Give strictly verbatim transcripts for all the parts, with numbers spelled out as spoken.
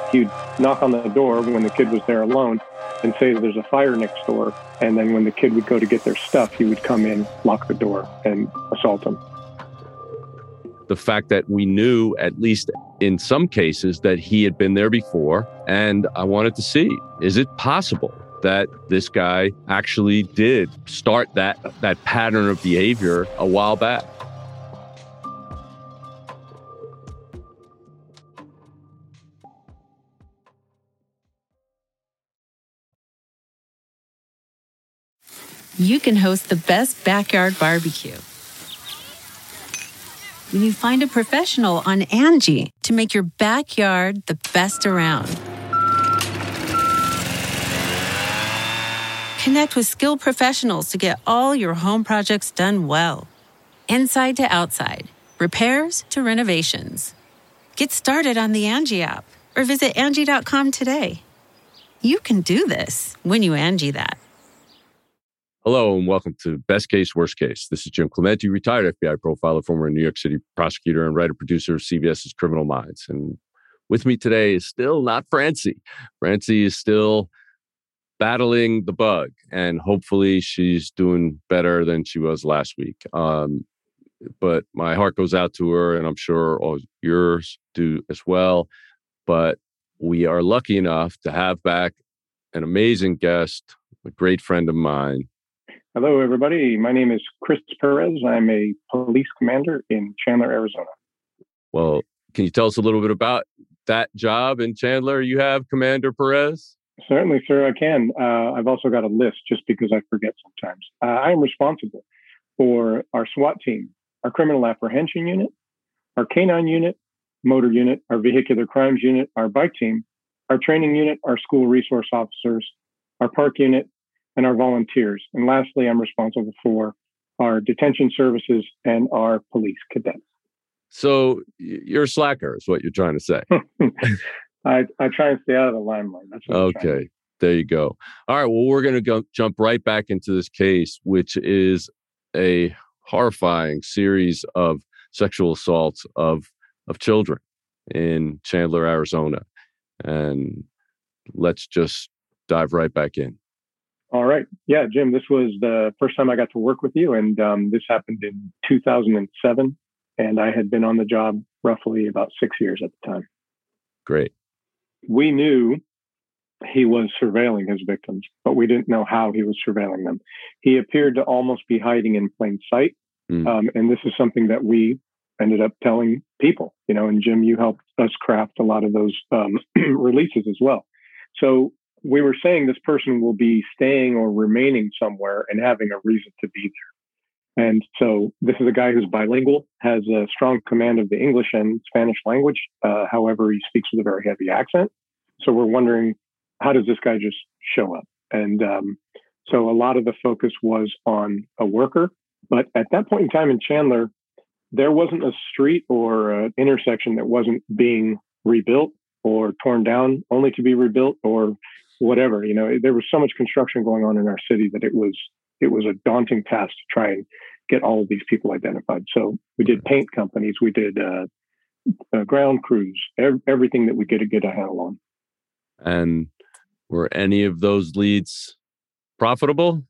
He'd knock on the door when the kid was there alone and say there's a fire next door. And then when the kid would go to get their stuff, he would come in, lock the door, and assault them. The fact that we knew, at least in some cases, that he had been there before. And I wanted to see, is it possible that this guy actually did start that, that pattern of behavior a while back? You can host the best backyard barbecue when you find a professional on Angie to make your backyard the best around. Connect with skilled professionals to get all your home projects done well. Inside to outside, repairs to renovations. Get started on the Angie app or visit Angie dot com today. You can do this when you Angie that. Hello and welcome to Best Case, Worst Case. This is Jim Clemente, retired F B I profiler, former New York City prosecutor, and writer-producer of CBS's Criminal Minds. And with me today is still not Francie. Francie is still battling the bug, and hopefully she's doing better than she was last week. Um, but my heart goes out to her, and I'm sure all yours do as well. But we are lucky enough to have back an amazing guest, a great friend of mine. Hello, everybody. My name is Chris Perez. I'm a police commander in Chandler, Arizona. Well, can you tell us a little bit about that job in Chandler you have, Commander Perez? Certainly, sir, I can. Uh, I've also got a list just because I forget sometimes. Uh, I am responsible for our SWAT team, our criminal apprehension unit, our canine unit, motor unit, our vehicular crimes unit, our bike team, our training unit, our school resource officers, our park unit, and our volunteers. And lastly, I'm responsible for our detention services and our police cadets. So you're a slacker is what you're trying to say. I, I try and stay out of the limelight. That's what okay. There you go. All right. Well, we're going to go jump right back into this case, which is a horrifying series of sexual assaults of, of children in Chandler, Arizona. And let's just dive right back in. All right. Yeah, Jim, this was the first time I got to work with you. And um, this happened in two thousand seven. And I had been on the job roughly about six years at the time. Great. We knew he was surveilling his victims, but we didn't know how he was surveilling them. He appeared to almost be hiding in plain sight. Mm. Um, and this is something that we ended up telling people, you know, and Jim, you helped us craft a lot of those um, releases as well. So we were saying this person will be staying or remaining somewhere and having a reason to be there. And so this is a guy who's bilingual, has a strong command of the English and Spanish language. Uh, however, he speaks with a very heavy accent. So we're wondering, how does this guy just show up? And um, so a lot of the focus was on a worker. But at that point in time in Chandler, there wasn't a street or an intersection that wasn't being rebuilt or torn down only to be rebuilt or whatever. You know, there was so much construction going on in our city that it was it was a daunting task to try and get all of these people identified. So we did paint companies, we did uh, uh, ground crews, ev- everything that we could get a handle on. And were any of those leads profitable?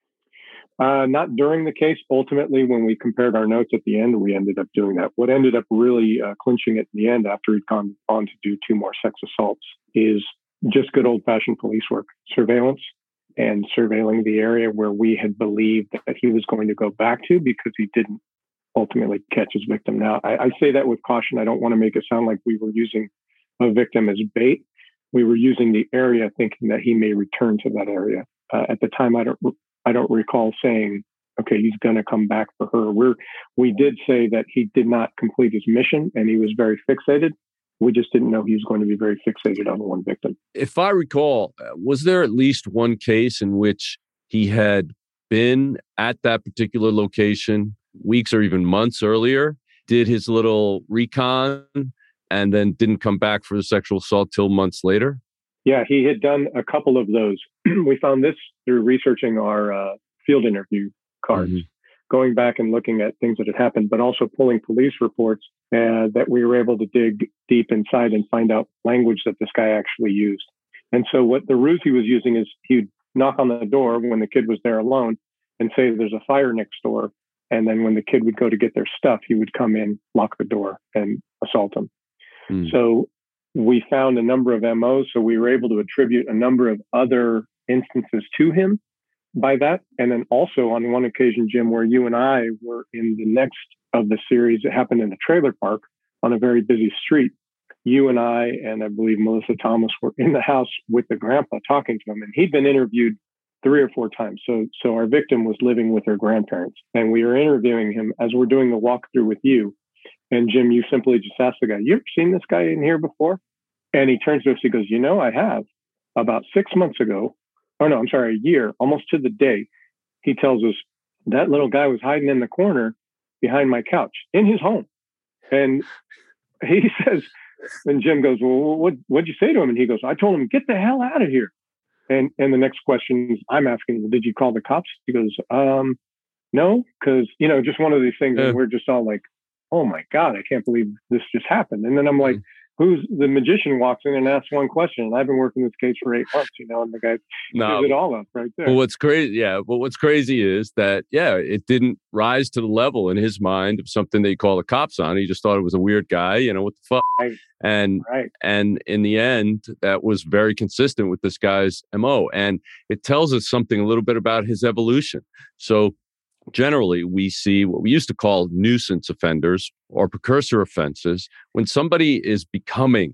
Uh, not during the case. Ultimately, when we compared our notes at the end, we ended up doing that. What ended up really uh, clinching it in the end after he'd gone on to do two more sex assaults is just good old-fashioned police work, surveillance, and surveilling the area where we had believed that he was going to go back to because he didn't ultimately catch his victim. Now, I, I say that with caution. I don't want to make it sound like we were using a victim as bait. We were using the area thinking that he may return to that area. Uh, at the time, I don't I don't recall saying, okay, he's going to come back for her. We're, we did say that he did not complete his mission and he was very fixated. We just didn't know he was going to be very fixated on one victim. If I recall, was there at least one case in which he had been at that particular location weeks or even months earlier, did his little recon, and then didn't come back for the sexual assault till months later? Yeah, he had done a couple of those. We found this through researching our uh, field interview cards. Mm-hmm. going back and looking at things that had happened, but also pulling police reports uh, that we were able to dig deep inside and find out language that this guy actually used. And so what the ruse he was using is he'd knock on the door when the kid was there alone and say there's a fire next door. And then when the kid would go to get their stuff, he would come in, lock the door, and assault him. Mm. So we found a number of M Os. So we were able to attribute a number of other instances to him by that. And then also on one occasion, Jim, where you and I were in the next of the series, it happened in a trailer park on a very busy street. You and I, and I believe Melissa Thomas, were in the house with the grandpa talking to him. And he'd been interviewed three or four times. So, so our victim was living with her grandparents. And we were interviewing him as we're doing the walkthrough with you. And Jim, you simply just asked the guy, you ever seen this guy in here before? And he turns to us, he goes, you know, I have. About six months ago, oh no, I'm sorry, a year, almost to the day, he tells us that little guy was hiding in the corner behind my couch in his home. And he says, and Jim goes, well, what, what'd you say to him? And he goes, I told him, get the hell out of here. And and the next question I'm asking, well, did you call the cops? He goes, um, no, because, you know, just one of these things. Yeah. And we're just all like, oh my God, I can't believe this just happened. And then I'm like, who's the magician walks in and asks one question? And I've been working this case for eight months, you know, and the guy no. gives it all up right there. Well, what's crazy, yeah. But what's crazy is that, yeah, it didn't rise to the level in his mind of something they call the cops on. He just thought it was a weird guy, you know, what the fuck? Right. And right. and in the end, that was very consistent with this guy's M O. And it tells us something a little bit about his evolution. So generally, we see what we used to call nuisance offenders or precursor offenses. When somebody is becoming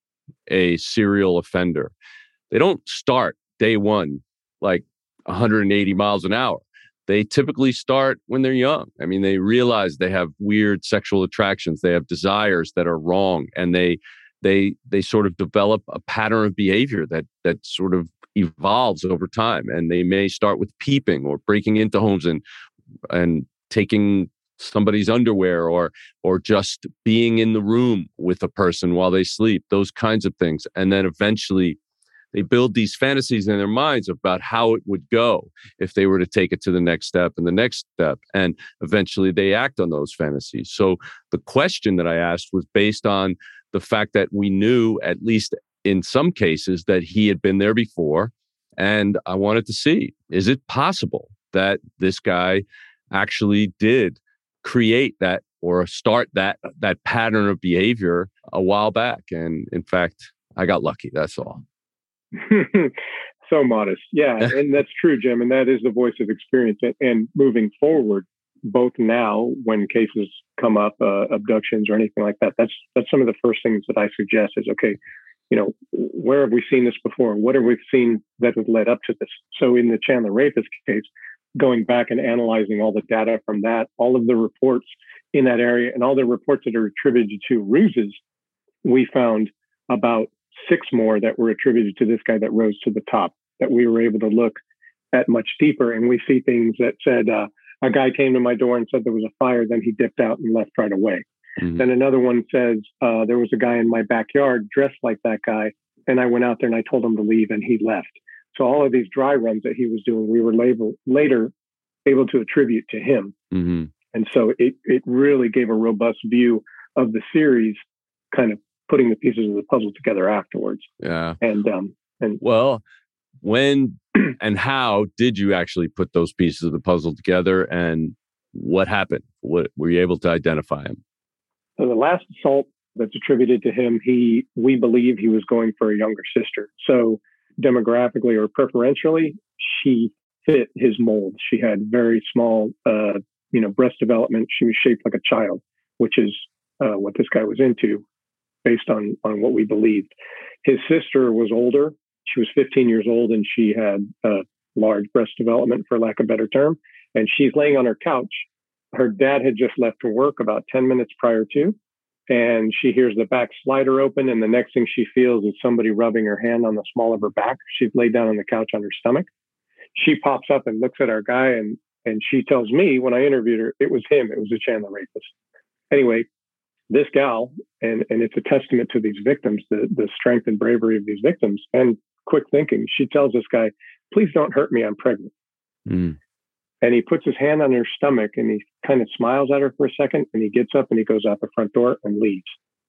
a serial offender, they don't start day one like one hundred eighty miles an hour. They typically start when they're young. I mean, they realize they have weird sexual attractions, they have desires that are wrong, and they they they sort of develop a pattern of behavior that that sort of evolves over time. And they may start with peeping or breaking into homes and and taking somebody's underwear or or just being in the room with a person while they sleep, those kinds of things. And then eventually they build these fantasies in their minds about how it would go if they were to take it to the next step and the next step. And eventually they act on those fantasies. So the question that I asked was based on the fact that we knew, at least in some cases, that he had been there before. And I wanted to see, is it possible that this guy actually did create that or start that that pattern of behavior a while back? And in fact, I got lucky. That's all. So modest. Yeah. And that's true, Jim. And that is the voice of experience. And, and moving forward, both now when cases come up, uh, abductions or anything like that, that's that's some of the first things that I suggest is, okay, you know, where have we seen this before? What have we seen that has led up to this? So in the Chandler Rapist case, going back and analyzing all the data from that, all of the reports in that area and all the reports that are attributed to ruses, we found about six more that were attributed to this guy that rose to the top, that we were able to look at much deeper. And we see things that said, uh, a guy came to my door and said there was a fire, then he dipped out and left right away. Mm-hmm. Then another one says, uh, there was a guy in my backyard dressed like that guy, and I went out there and I told him to leave and he left. So all of these dry runs that he was doing, we were label, later able to attribute to him. Mm-hmm. And so it, it really gave a robust view of the series, kind of putting the pieces of the puzzle together afterwards. Yeah. And, um, and well, when and how did you actually put those pieces of the puzzle together, and what happened? What were you able to identify him? So the last assault that's attributed to him, he, we believe he was going for a younger sister. So demographically or preferentially, she fit his mold. She had very small, uh, you know, breast development. She was shaped like a child, which is uh, what this guy was into based on, on what we believed. His sister was older. She was fifteen years old and she had uh, large breast development, for lack of a better term. And she's laying on her couch. Her dad had just left to work about ten minutes prior to, and she hears the back slider open. And the next thing she feels is somebody rubbing her hand on the small of her back. She's laid down on the couch on her stomach. She pops up and looks at our guy, and, and she tells me when I interviewed her, it was him. It was a Chandler Rapist. Anyway, this gal, and, and it's a testament to these victims, the, the strength and bravery of these victims and quick thinking. She tells this guy, please don't hurt me. I'm pregnant. Mm. And he puts his hand on her stomach and he kind of smiles at her for a second, and he gets up and he goes out the front door and leaves.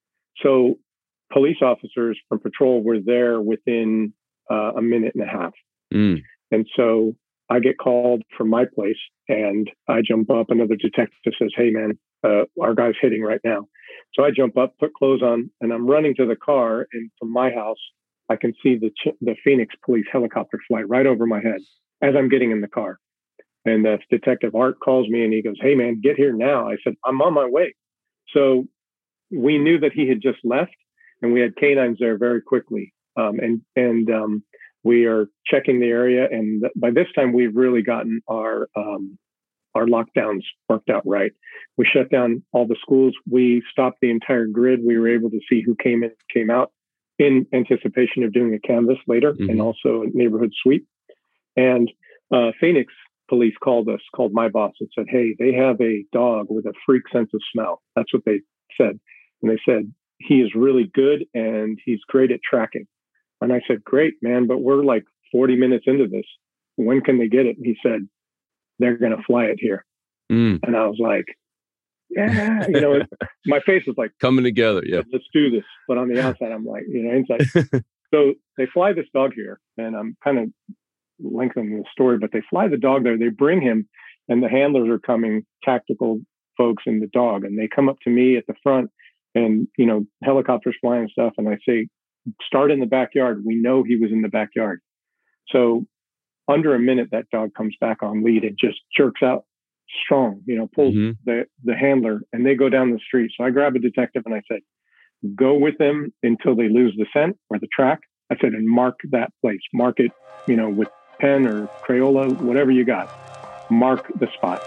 So police officers from patrol were there within uh, a minute and a half. Mm. And so I get called from my place and I jump up. Another detective says, "Hey man, uh, our guy's hitting right now." So I jump up, put clothes on, and I'm running to the car. And from my house, I can see the the Phoenix police helicopter fly right over my head as I'm getting in the car. And uh, Detective Art calls me and he goes, "Hey man, get here now." I said, "I'm on my way." So we knew that he had just left, and we had canines there very quickly. Um, and and um, we are checking the area. And th- by this time, we've really gotten our um, our lockdowns worked out right. We shut down all the schools. We stopped the entire grid. We were able to see who came in and came out in anticipation of doing a canvass later, mm-hmm. and also a neighborhood sweep. And uh, Phoenix police called us, called my boss and said, "Hey, they have a dog with a freak sense of smell." That's what they said. And they said, "He is really good and he's great at tracking." And I said, "Great, man, but we're like forty minutes into this. When can they get it?" And he said, "They're going to fly it here." Mm. And I was like, yeah, you know, my face was like, coming together. Yeah. Let's do this. But on the outside, I'm like, you know, inside. So they fly this dog here, and I'm kind of lengthening the story, but they fly the dog there. They bring him, and the handlers are coming, tactical folks in the dog, and they come up to me at the front, and, you know, helicopters flying and stuff. And I say, "Start in the backyard." We know he was in the backyard. So under a minute, that dog comes back on lead and just jerks out strong, you know, pulls mm-hmm. the, the handler, and they go down the street. So I grab a detective and I said, "Go with them until they lose the scent or the track." I said, "And mark that place, mark it, you know, with pen or Crayola, whatever you got, mark the spot."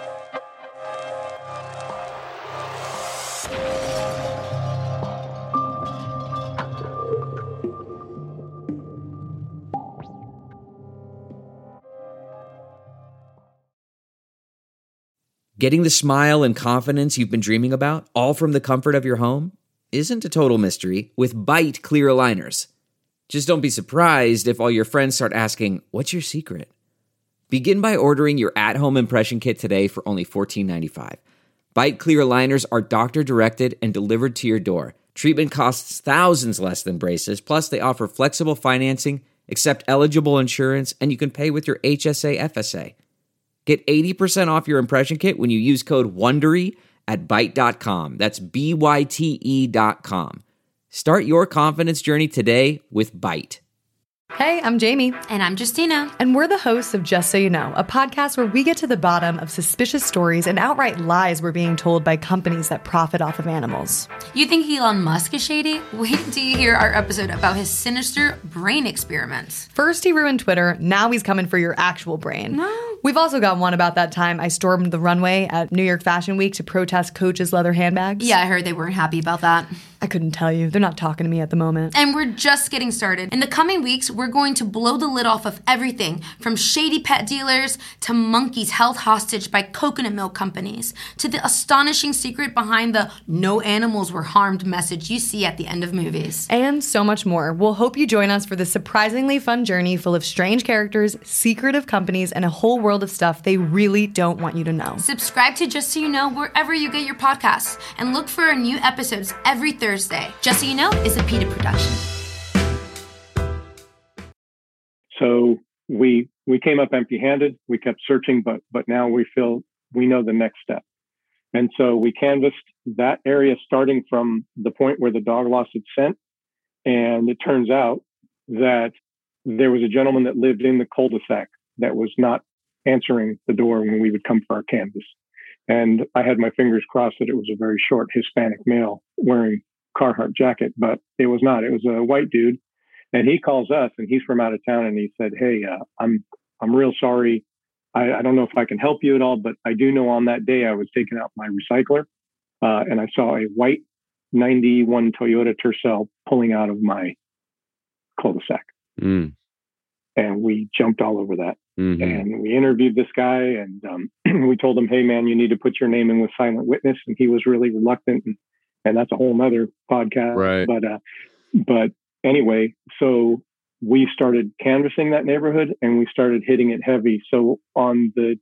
Getting the smile and confidence you've been dreaming about, all from the comfort of your home, isn't a total mystery with Byte clear aligners. Just don't be surprised if all your friends start asking, "What's your secret?" Begin by ordering your at-home impression kit today for only fourteen ninety-five. Byte clear aligners are doctor-directed and delivered to your door. Treatment costs thousands less than braces, plus they offer flexible financing, accept eligible insurance, and you can pay with your H S A F S A. Get eighty percent off your impression kit when you use code WONDERY at byte dot com. That's B Y T E dot com. Start your confidence journey today with Byte. Hey, I'm Jamie. And I'm Justina. And we're the hosts of Just So You Know, a podcast where we get to the bottom of suspicious stories and outright lies we're being told by companies that profit off of animals. You think Elon Musk is shady? Wait till you hear our episode about his sinister brain experiments. First he ruined Twitter, now he's coming for your actual brain. No. We've also got one about that time I stormed the runway at New York Fashion Week to protest Coach's leather handbags. Yeah, I heard they weren't happy about that. I couldn't tell you. They're not talking to me at the moment. And we're just getting started. In the coming weeks, we're going to blow the lid off of everything from shady pet dealers to monkeys held hostage by coconut milk companies to the astonishing secret behind the "no animals were harmed" message you see at the end of movies. And so much more. We'll hope you join us for this surprisingly fun journey full of strange characters, secretive companies, and a whole world of stuff they really don't want you to know. Subscribe to Just So You Know wherever you get your podcasts and look for our new episodes every Thursday. Just So You Know is a PETA production. So we we came up empty-handed. We kept searching, but but now we feel we know the next step. And so we canvassed that area starting from the point where the dog lost its scent. And it turns out that there was a gentleman that lived in the cul-de-sac that was not answering the door when we would come for our canvass. And I had my fingers crossed that it was a very short Hispanic male wearing Carhartt jacket, but it was not. It was a white dude. And he calls us, and he's from out of town, and he said, "Hey, uh, I'm I'm real sorry. I, I don't know if I can help you at all, but I do know on that day I was taking out my recycler, uh, and I saw a white ninety-one Toyota Tercel pulling out of my cul-de-sac." Mm. And we jumped all over that. Mm-hmm. And we interviewed this guy, and um, we told him, "Hey, man, you need to put your name in with silent witness." And he was really reluctant, and, and that's a whole nother podcast. Right. But uh, but anyway, so we started canvassing that neighborhood, and we started hitting it heavy. So on the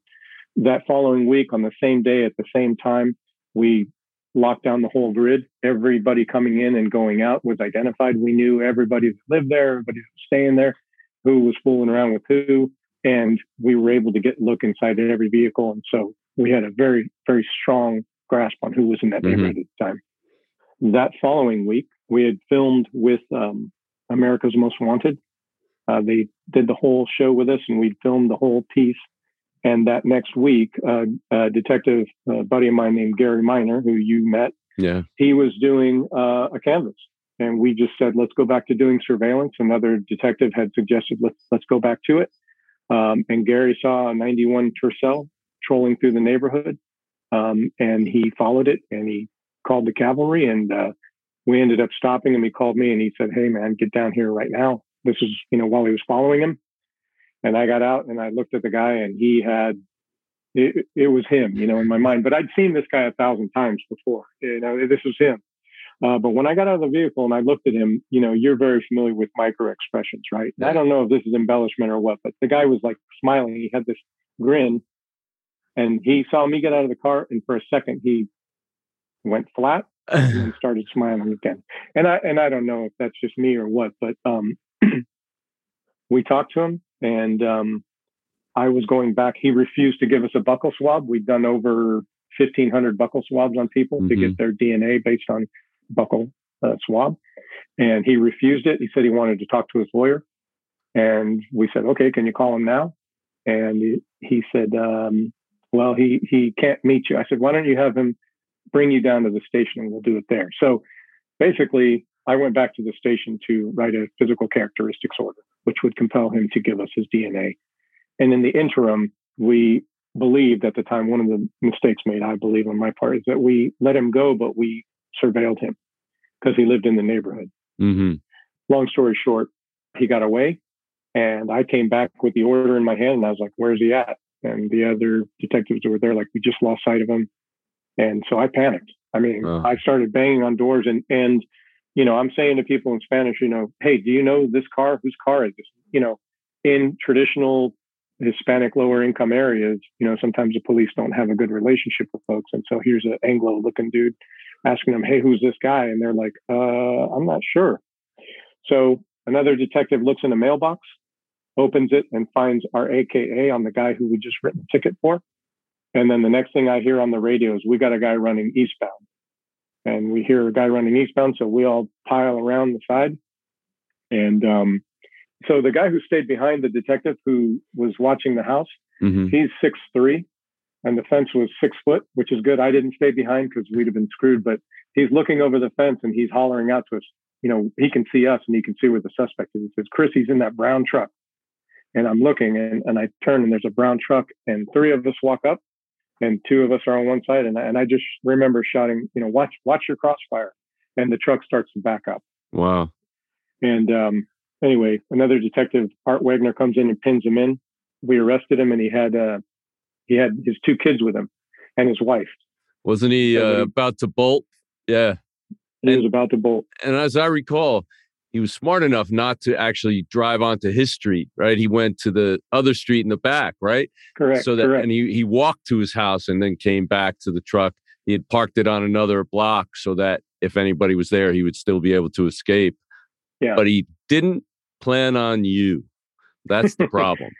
that following week, on the same day at the same time, we locked down the whole grid. Everybody coming in and going out was identified. We knew everybody that lived there, everybody that was staying there, who was fooling around with who, and we were able to get a look inside every vehicle. And so we had a very, very strong grasp on who was in that mm-hmm. neighborhood at the time. That following week, we had filmed with um, America's Most Wanted. Uh, they did the whole show with us, and we filmed the whole piece. And that next week, uh, a detective, a buddy of mine named Gary Miner, who you met, yeah, he was doing uh, a canvas. And we just said, let's go back to doing surveillance. Another detective had suggested, let's let's go back to it. Um, and Gary saw a ninety-one Tercel trolling through the neighborhood. Um, and he followed it, and he called the cavalry, and uh, we ended up stopping him. He called me and he said, hey man, get down here right now. This is, you know, while he was following him. And I got out and I looked at the guy, and he had, it, it was him, you know, in my mind, but I'd seen this guy a thousand times before, you know, this was him. Uh, but when I got out of the vehicle and I looked at him, you know, you're very familiar with micro expressions, right? I don't know if this is embellishment or what, but the guy was like smiling. He had this grin, and he saw me get out of the car, and for a second he went flat and then started smiling again. And I and I don't know if that's just me or what, but um, we talked to him, and um, I was going back. He refused to give us a buccal swab. We'd done over fifteen hundred buccal swabs on people mm-hmm. to get their D N A based on buccal uh, swab, and he refused it. He said he wanted to talk to his lawyer, and we said, okay, can you call him now? And he, he said, um, well, he he can't meet you. I said, why don't you have him bring you down to the station and we'll do it there. So basically, I went back to the station to write a physical characteristics order, which would compel him to give us his D N A. And in the interim, we believed at the time, one of the mistakes made, I believe on my part, is that we let him go, but we surveilled him because he lived in the neighborhood. Mm-hmm. Long story short, he got away, and I came back with the order in my hand, and I was like, where's he at? And the other detectives were there, like, we just lost sight of him. And so I panicked. I mean, oh. I started banging on doors, and, and, you know, I'm saying to people in Spanish, you know, hey, do you know this car? Whose car is this? You know, in traditional Hispanic lower income areas, you know, sometimes the police don't have a good relationship with folks. And so here's an Anglo looking dude asking them, hey, who's this guy? And they're like, uh, I'm not sure. So another detective looks in the mailbox, opens it, and finds our A K A on the guy who we just written a ticket for. And then the next thing I hear on the radio is, we got a guy running eastbound. And we hear a guy running eastbound, so we all pile around the side. And um, so the guy who stayed behind the detective who was watching the house, mm-hmm. he's six three, and the fence was six foot, which is good. I didn't stay behind because we'd have been screwed, but he's looking over the fence and he's hollering out to us. You know, he can see us and he can see where the suspect is. He says, Chris, he's in that brown truck. And I'm looking, and, and I turn, and there's a brown truck, and three of us walk up, and two of us are on one side. And I, and I just remember shouting, you know, watch, watch your crossfire. And the truck starts to back up. Wow. And um, anyway, another detective, Art Wagner, comes in and pins him in. We arrested him, and he had uh, he had his two kids with him and his wife. Wasn't he uh, he, about to bolt? Yeah. He and, was about to bolt. And as I recall, he was smart enough not to actually drive onto his street, right? He went to the other street in the back, right? Correct. So that, correct. and he, he walked to his house and then came back to the truck. He had parked it on another block so that if anybody was there, he would still be able to escape. Yeah. But he didn't plan on you. That's the problem.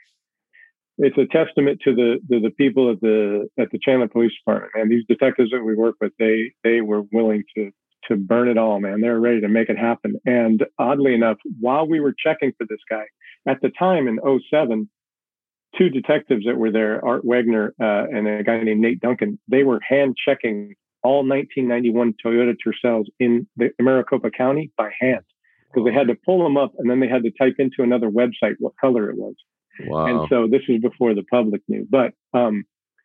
It's a testament to the, the the people at the at the Chandler Police Department, and these detectives that we work with. They they were willing to to burn it all, man. They're ready to make it happen. And oddly enough, while we were checking for this guy at the time in oh seven, two detectives that were there, Art Wagner uh, and a guy named Nate Duncan, they were hand checking all nineteen ninety-one Toyota Tercels in the Maricopa County by hand, because they had to pull them up and then they had to type into another website what color it was. Wow. And so this was before the public knew. But um,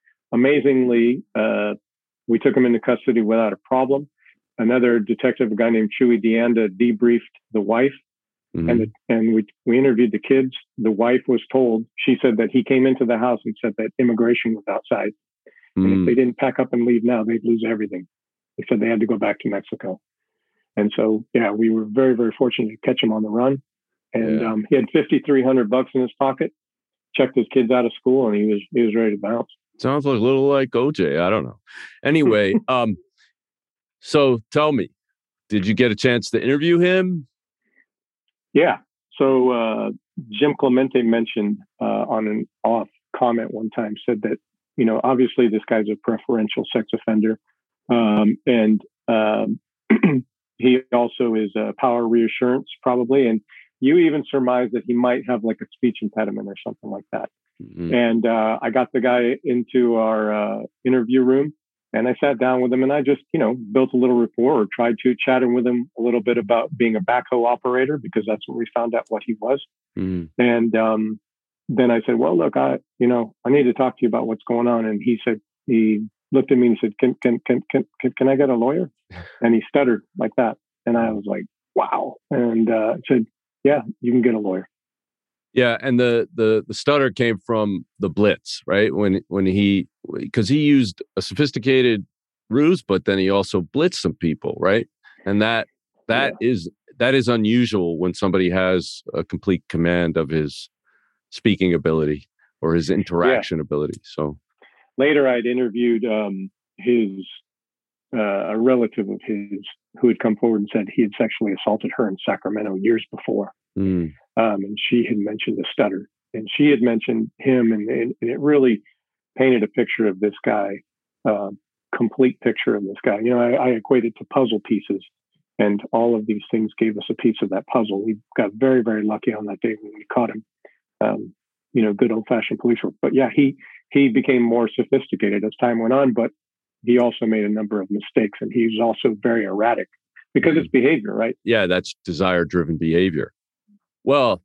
amazingly, uh, we took him into custody without a problem. Another detective, a guy named Chewy Deanda, debriefed the wife, mm-hmm. and the, and we we interviewed the kids. The wife was told, she said that he came into the house and said that immigration was outside. Mm. And if they didn't pack up and leave now, they'd lose everything. They said they had to go back to Mexico. And so, yeah, we were very, very fortunate to catch him on the run. And yeah. um, he had fifty-three hundred bucks in his pocket, checked his kids out of school, and he was he was ready to bounce. Sounds like a little like O J. I don't know. Anyway, um, so tell me, did you get a chance to interview him? Yeah. So uh, Jim Clemente mentioned uh, on an off comment one time, said that, you know, obviously this guy's a preferential sex offender. Um, and um, he also is a power reassurance, probably. And you even surmise that he might have like a speech impediment or something like that. Mm-hmm. And uh, I got the guy into our uh, interview room, and I sat down with him, and I just, you know, built a little rapport, or tried to chat with him a little bit about being a backhoe operator, because that's what we found out what he was. Mm-hmm. And um, then I said, well, look, I, you know, I need to talk to you about what's going on. And he said, he looked at me and he said, can, can, can, can, can, can I get a lawyer? And he stuttered like that. And I was like, wow. And uh, I said, yeah, you can get a lawyer. Yeah, and the the the stutter came from the Blitz, right? When when he because he used a sophisticated ruse, but then he also blitzed some people, right? And that that yeah. is that is unusual when somebody has a complete command of his speaking ability or his interaction yeah. ability. So later, I'd interviewed um, his uh, a relative of his who had come forward and said he had sexually assaulted her in Sacramento years before. Mm. Um, and she had mentioned the stutter, and she had mentioned him, and, and, and it really painted a picture of this guy, uh, complete picture of this guy. You know, I, I equated to puzzle pieces, and all of these things gave us a piece of that puzzle. We got very, very lucky on that day when we caught him. Um, you know, good old-fashioned police work. But yeah, he he became more sophisticated as time went on, but he also made a number of mistakes, and he was also very erratic because mm-hmm. it's behavior, right? Yeah, that's desire-driven behavior. Well,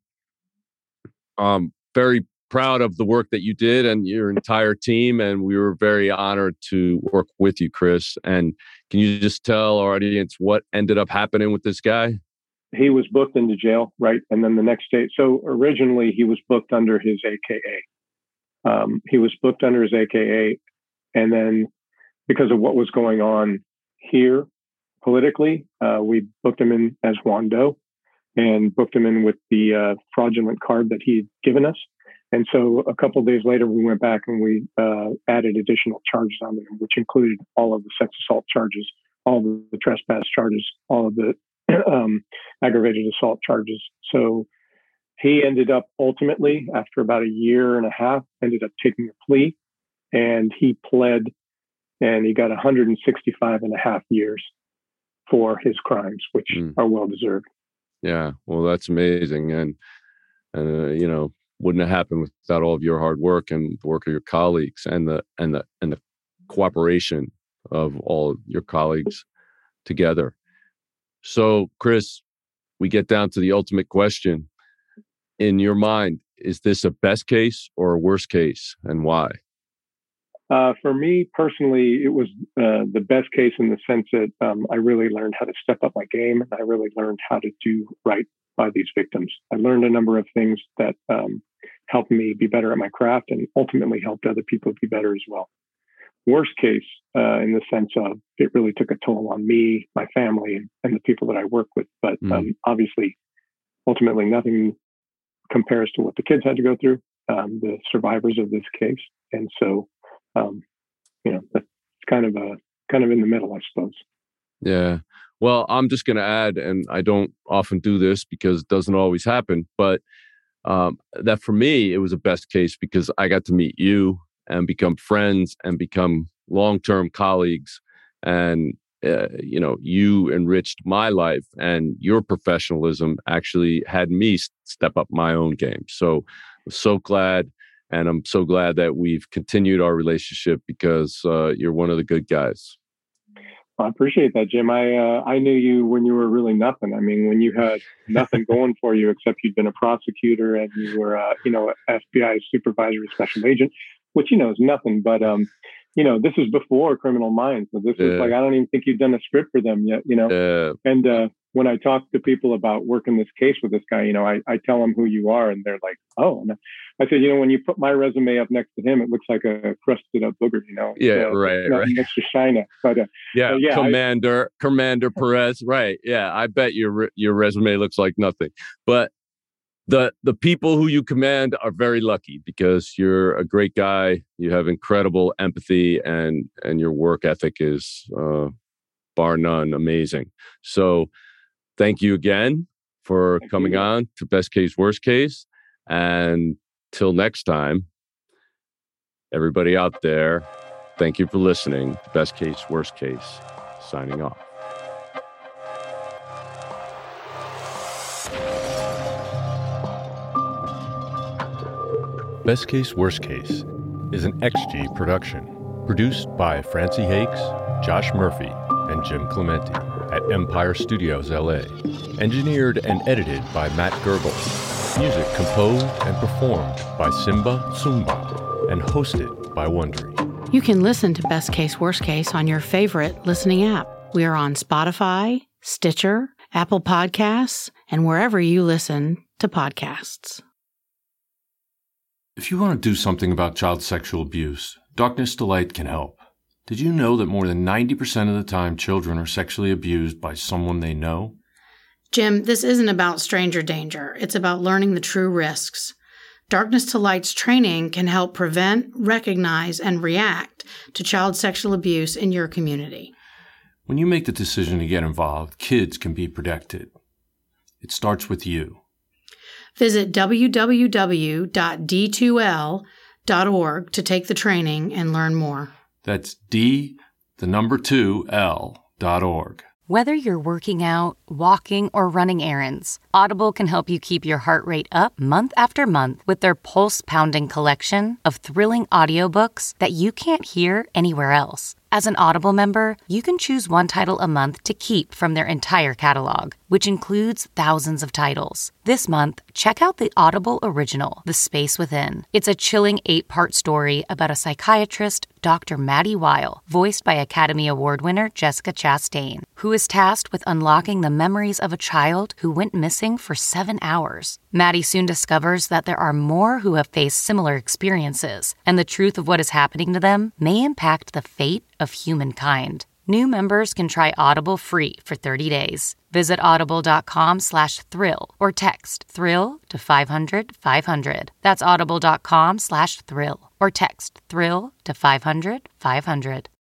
I'm very proud of the work that you did and your entire team, and we were very honored to work with you, Chris. And can you just tell our audience what ended up happening with this guy? He was booked into jail, right? And then the next day, so originally he was booked under his A K A. Um, he was booked under his A K A, and then because of what was going on here politically, uh, we booked him in as Juan Doe. And booked him in with the uh, fraudulent card that he had given us. And so a couple of days later, we went back and we uh, added additional charges on him, which included all of the sex assault charges, all of the trespass charges, all of the um, aggravated assault charges. So he ended up ultimately, after about a year and a half, ended up taking a plea, and he pled, and he got one hundred sixty-five and a half years for his crimes, which mm. are well-deserved. Yeah, well, that's amazing, and and uh, you know, wouldn't have happened without all of your hard work and the work of your colleagues, and the and the and the cooperation of all of your colleagues together. So, Chris, we get down to the ultimate question: in your mind, is this a best case or a worst case, and why? Uh, for me personally, it was uh, the best case in the sense that um, I really learned how to step up my game. I really learned how to do right by these victims. I learned a number of things that um, helped me be better at my craft and ultimately helped other people be better as well. Worst case, uh, in the sense of it really took a toll on me, my family, and, and the people that I work with. But mm. um, obviously, ultimately, nothing compares to what the kids had to go through, um, the survivors of this case. And so, Um, you know, that's kind of a kind of in the middle, I suppose. Yeah. Well, I'm just going to add, and I don't often do this because it doesn't always happen, but um, that for me, it was a best case because I got to meet you and become friends and become long-term colleagues. And, uh, you know, you enriched my life, and your professionalism actually had me step up my own game. So I'm so glad. And I'm so glad that we've continued our relationship because uh, you're one of the good guys. Well, I appreciate that, Jim. I uh, I knew you when you were really nothing. I mean, when you had nothing going for you except you'd been a prosecutor and you were, uh, you know, F B I supervisory special agent, which, you know, is nothing. But, um, you know, this is before Criminal Minds. So this yeah. is like, I don't even think you've done a script for them yet, you know. Yeah. And uh, when I talk to people about working this case with this guy, you know, I, I tell them who you are, and they're like, oh. And I said, you know, when you put my resume up next to him, it looks like a crusted up booger, you know. Yeah, uh, right, not right. Next to China. But, uh, yeah, uh, yeah, Commander, I, Commander Perez. Right. Yeah, I bet your your resume looks like nothing. But the the people who you command are very lucky because you're a great guy. You have incredible empathy, and and your work ethic is uh, bar none amazing. So thank you again for thank coming you. on to Best Case, Worst Case. And till next time, everybody out there, thank you for listening to Best Case, Worst Case. Signing off. Best Case, Worst Case is an X G production, produced by Francie Hakes, Josh Murphy, and Jim Clementi at Empire Studios, L A. Engineered and edited by Matt Gergel. Music composed and performed by Simba Sumba and hosted by Wondery. You can listen to Best Case, Worst Case on your favorite listening app. We are on Spotify, Stitcher, Apple Podcasts, and wherever you listen to podcasts. If you want to do something about child sexual abuse, Darkness to Light can help. Did you know that more than ninety percent of the time children are sexually abused by someone they know? Jim, this isn't about stranger danger. It's about learning the true risks. Darkness to Light's training can help prevent, recognize, and react to child sexual abuse in your community. When you make the decision to get involved, kids can be protected. It starts with you. Visit w w w dot d two l dot org to take the training and learn more. That's D, the number two, L, dot org. Whether you're working out, walking, or running errands, Audible can help you keep your heart rate up month after month with their pulse-pounding collection of thrilling audiobooks that you can't hear anywhere else. As an Audible member, you can choose one title a month to keep from their entire catalog, which includes thousands of titles. This month, check out the Audible original, The Space Within. It's a chilling eight-part story about a psychiatrist, Doctor Maddie Weil, voiced by Academy Award winner Jessica Chastain, who is tasked with unlocking the memories of a child who went missing for seven hours. Maddie soon discovers that there are more who have faced similar experiences, and the truth of what is happening to them may impact the fate of humankind. New members can try Audible free for thirty days. Visit audible.com slash thrill or text thrill to five hundred five hundred. That's audible.com slash thrill or text thrill to five hundred five hundred.